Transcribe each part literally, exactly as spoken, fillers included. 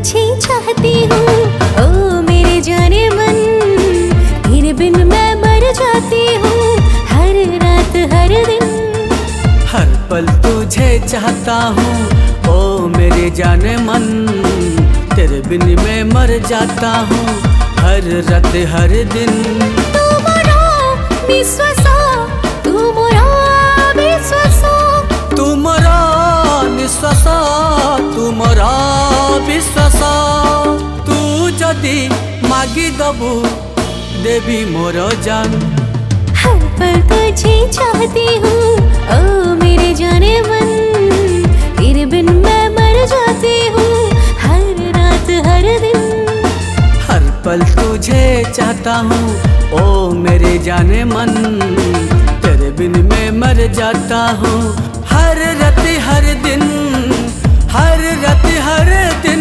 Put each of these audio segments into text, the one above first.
तुझे चाहती हूँ ओ मेरे जाने मन, तेरे बिन मैं मर जाती हूँ हर रात हर दिन। हर पल तुझे चाहता हूँ ओ मेरे जाने मन, तेरे बिन मैं मर जाता हूँ हर रात हर दिन। तू मोरा विश्वास, तू मोरा विश्वास, तू मोरा निश्वास, तू मोरा विश्वास। तू जदि मागी दबू देवी मोर जान। हर पल तुझे चाहती हूँ ओ मेरे जाने मन, तेरे बिन मैं मर जाती हूँ हर रात हर दिन। हर पल तुझे चाहता हूँ ओ मेरे जाने मन, तेरे बिन मैं मर जाता हूँ हर रात हर दिन, हर रात हर दिन।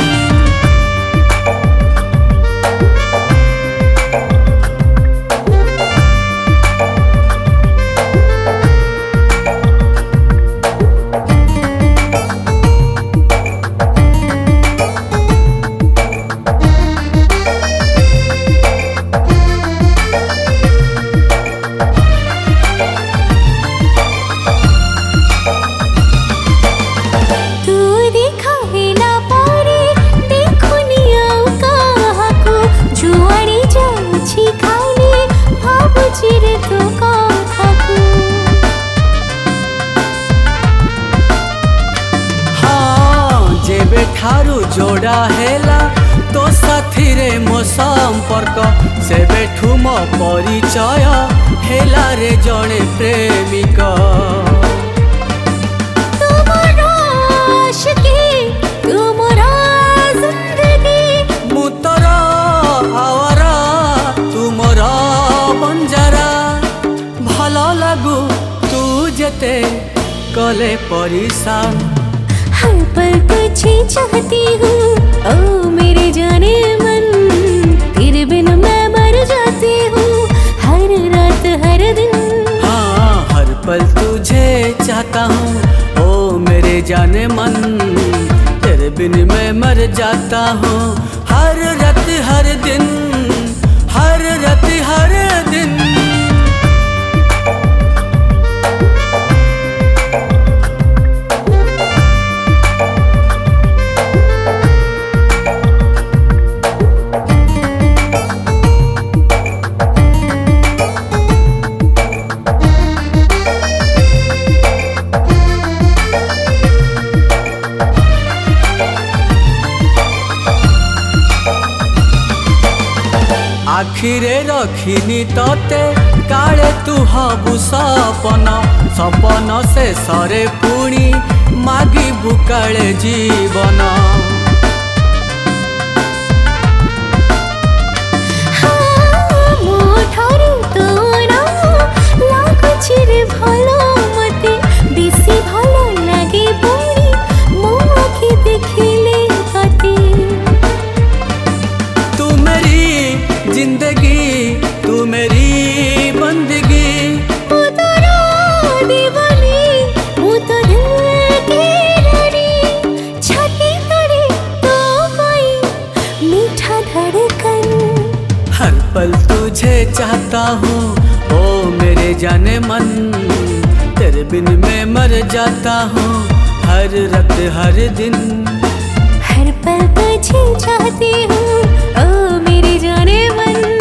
ठारू जोड़ा हेला तो साथी रे मो संपर्क, से बेठू मो परिचय हेला रे जड़े प्रेमिक। मु तोर आवारा तू मोर बंजारा, भल लागू तू जेते कले परिशान। हर पल तुझे चाहती हूँ ओ मेरे जाने मन, तेरे बिन मैं मर जाती हूँ हर रात हर दिन। हाँ हर पल तुझे चाहता हूँ ओ मेरे जाने मन, तेरे बिन मैं मर जाता हूँ हर रात हर दिन, हर रात हर दिन। आखिरे रखिनी तोते काले तू हबु सपन, सपन से सरे पुणी मागी बुकाले जीवन। जिंदगी तू मेरी बंदगी, वो तो दीवानी वो तो दिल की रानी, छाती तोड़े तो कोई मीठा धड़कन। हर पल तुझे चाहता हूँ ओ मेरे जाने मन, तेरे बिन मैं मर जाता हूँ हर रात हर दिन। हर पल तुझे चाहती हूँ ओ मेरे जाने मन,